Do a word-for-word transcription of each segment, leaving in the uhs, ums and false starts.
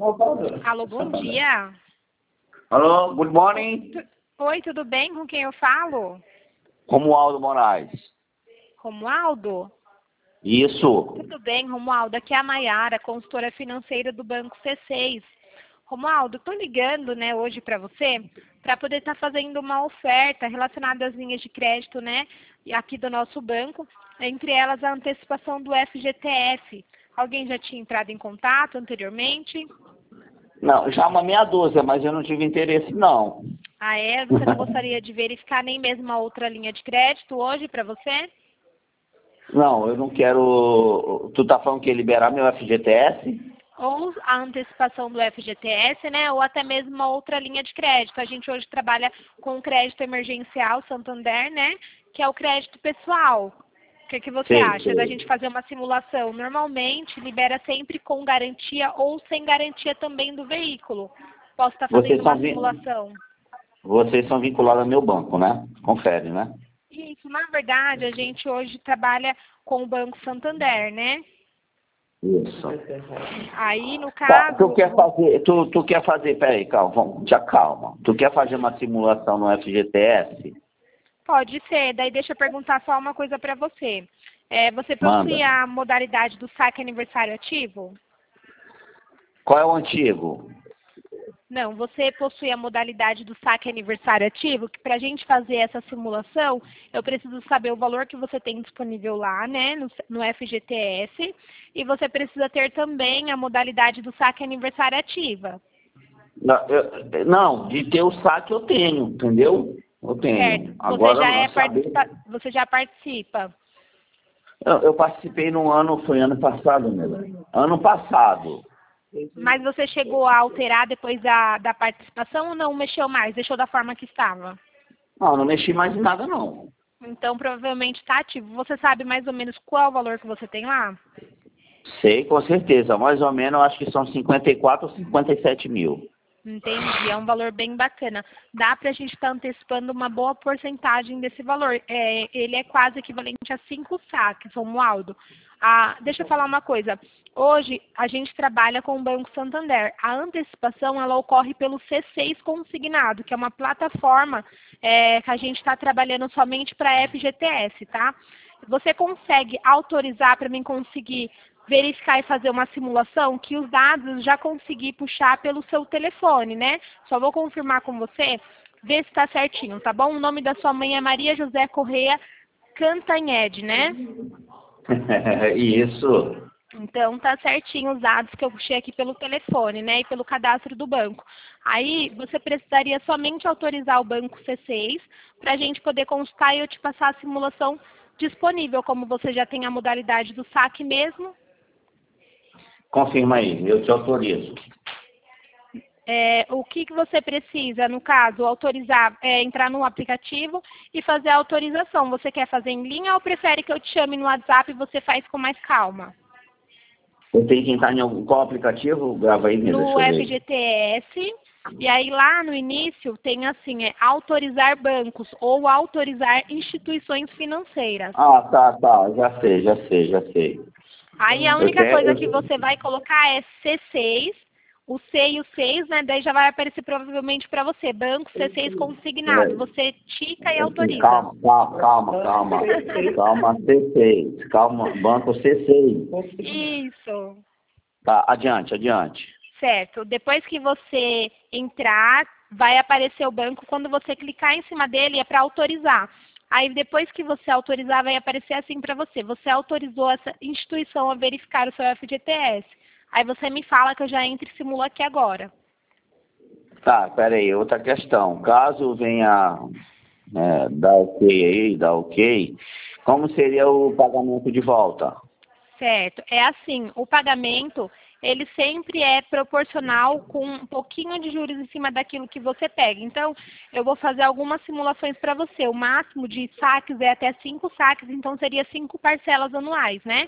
Alô, bom dia. Alô, good morning. Oi, tudo bem? Com quem eu falo? Romualdo Moraes. Romualdo? Isso. Tudo bem, Romualdo. Aqui é a Maiara, consultora financeira do Banco C seis. Romualdo, estou ligando, né, hoje para você, para poder estar fazendo uma oferta relacionada às linhas de crédito, né, aqui do nosso banco, entre elas a antecipação do F G T S. Alguém já tinha entrado em contato anteriormente? Não, já uma meia dúzia, mas eu não tive interesse, não. Ah, é? Você não gostaria de verificar nem mesmo uma outra linha de crédito hoje para você? Não, eu não quero... Tu tá falando que ia liberar meu F G T S? Ou a antecipação do F G T S, né? Ou até mesmo uma outra linha de crédito. A gente hoje trabalha com o crédito emergencial Santander, né? Que é o crédito pessoal. O que, que você Sei, acha sei. da gente fazer uma simulação? Normalmente, libera sempre com garantia ou sem garantia também do veículo. Posso estar Vocês fazendo uma são, vin... simulação? Vocês são vinculados ao meu banco, né? Confere, né? Isso, na verdade, a gente hoje trabalha com o Banco Santander, né? Isso. Aí, no Tá, tu caso... quer fazer... Tu, tu quer fazer... Peraí, calma, vamos, te acalma. Tu quer fazer uma simulação no F G T S? Pode ser. Daí deixa eu perguntar só uma coisa para você. É, você Manda. possui a modalidade do saque aniversário ativo? Qual é o antigo? Não, você possui a modalidade do saque aniversário ativo, que para a gente fazer essa simulação, eu preciso saber o valor que você tem disponível lá, né, no, no F G T S, e você precisa ter também a modalidade do saque aniversário ativa. Não, eu- não, de ter o saque eu tenho, entendeu? Eu tenho. Certo. Você Agora, já, não é saber... participa você já participa. Eu, eu participei no ano, foi ano passado mesmo. Ano passado. Mas você chegou a alterar depois da, da participação ou não mexeu mais? Deixou da forma que estava? Não, não mexi mais em nada, não. Então, provavelmente está ativo. Você sabe mais ou menos qual é o valor que você tem lá? Sei, com certeza. Mais ou menos, eu acho que são cinquenta e quatro ou cinquenta e sete mil. Entendi, é um valor bem bacana. Dá para a gente estar antecipando uma boa porcentagem desse valor. É, ele é quase equivalente a cinco saques, Romualdo. Ah, deixa eu falar uma coisa. Hoje, a gente trabalha com o Banco Santander. A antecipação, ela ocorre pelo C seis Consignado, que é uma plataforma é, que a gente está trabalhando somente para F G T S, tá? Você consegue autorizar para mim conseguir verificar e fazer uma simulação que os dados já consegui puxar pelo seu telefone, né? Só vou confirmar com você, ver se está certinho, tá bom? O nome da sua mãe é Maria José Correia Cantanhede, né? Isso. Então tá certinho os dados que eu puxei aqui pelo telefone, né? E pelo cadastro do banco. Aí você precisaria somente autorizar o banco C seis para a gente poder consultar e eu te passar a simulação disponível, como você já tem a modalidade do saque mesmo. Confirma aí, eu te autorizo. É, o que, que você precisa, no caso, autorizar, é, entrar no aplicativo e fazer a autorização. Você quer fazer em linha ou prefere que eu te chame no WhatsApp e você faz com mais calma? Eu tenho que entrar em algum qual aplicativo? Grava aí mesmo, No deixa eu ver. F G T S, e aí lá no início tem assim, é autorizar bancos ou autorizar instituições financeiras. Ah, tá, tá, já sei, já sei, já sei. Aí a Eu única quero... coisa que você vai colocar é C seis, o C e o seis, né? Daí já vai aparecer provavelmente para você, banco C seis consignado. Você tica e autoriza. Calma, calma, calma, calma. Calma, C seis. Calma, banco C seis. Isso. Tá, adiante, adiante. Certo. Depois que você entrar, vai aparecer o banco. Quando você clicar em cima dele, é para autorizar. Aí, depois que você autorizar, vai aparecer assim para você. Você autorizou essa instituição a verificar o seu F G T S. Aí você me fala que eu já entro e simulo aqui agora. Tá, peraí, outra questão. Caso venha é, dar ok aí, dar ok, como seria o pagamento de volta? Certo. É assim, o pagamento, ele sempre é proporcional com um pouquinho de juros em cima daquilo que você pega. Então, eu vou fazer algumas simulações para você. O máximo de saques é até cinco saques, então seria cinco parcelas anuais, né?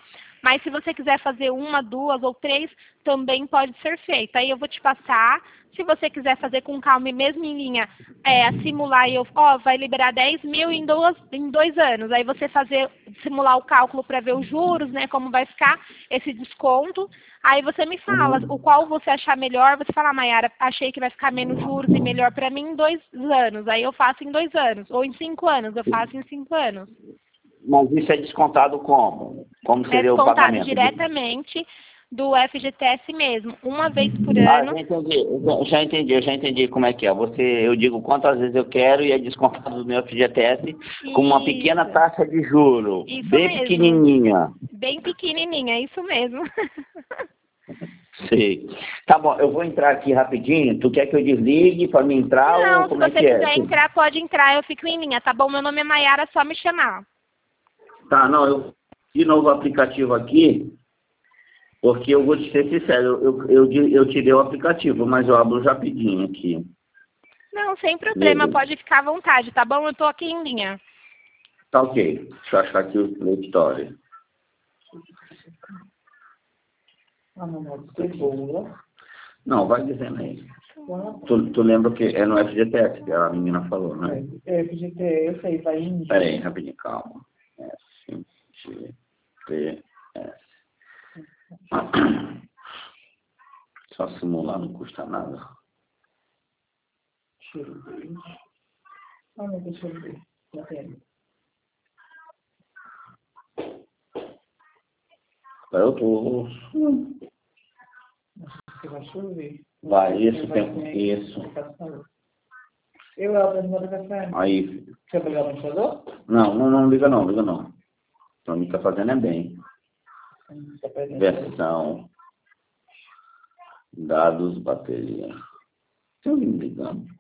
Mas se você quiser fazer uma, duas ou três, também pode ser feito. Aí eu vou te passar. Se você quiser fazer com calma e mesmo em linha, é, simular, e eu, ó, vai liberar dez mil em, duas, em dois anos. Aí você fazer, simular o cálculo para ver os juros, né, como vai ficar esse desconto. Aí você me fala o qual você achar melhor. Você fala, Mayara, achei que vai ficar menos juros e melhor para mim em dois anos. Aí eu faço em dois anos. Ou em cinco anos, eu faço em cinco anos. Mas isso é descontado como? Como É seria o descontado pagamento? diretamente do F G T S mesmo, uma vez por Ah, ano. já entendi, eu já entendi, eu já entendi como é que é. Você, eu digo quantas vezes eu quero e é descontado do meu F G T S com uma pequena Isso. taxa de juro, Isso bem mesmo. pequenininha. Bem pequenininha, é isso mesmo. Sei. Tá bom, eu vou entrar aqui rapidinho. Tu quer que eu desligue para me entrar Não, ou se como é você que é? quiser entrar, pode entrar, eu fico em linha, tá bom? Meu nome é Mayara, é só me chamar. Tá, não, eu de novo o aplicativo aqui, porque eu vou te ser sincero, eu, eu, eu, eu tirei o aplicativo, mas eu abro rapidinho aqui. Não, sem problema, Beleza. pode ficar à vontade, tá bom? Eu tô aqui em linha. Tá ok. Deixa eu achar aqui o Play Store. Ah, não, não, cebola. Não, vai dizendo aí. Tu, tu lembra que é no F G T S que a menina falou, né? É, F G T S, aí vai em... Pera aí, rapidinho, calma. F G T S. Só simular não custa nada. Deixa eu ver. Ah, não, deixa eu ver. Já tem. Eu tô... Você vai chover. Vai, isso, Você vai tem... ter- Isso. Eu abro a minha café. Aí. Quer pegar o ventilador? Não, não, não liga não, liga não. Pra mim tá fazendo é bem. Tá perdendo. Versão. Dados, bateria. Tem alguém me ligando?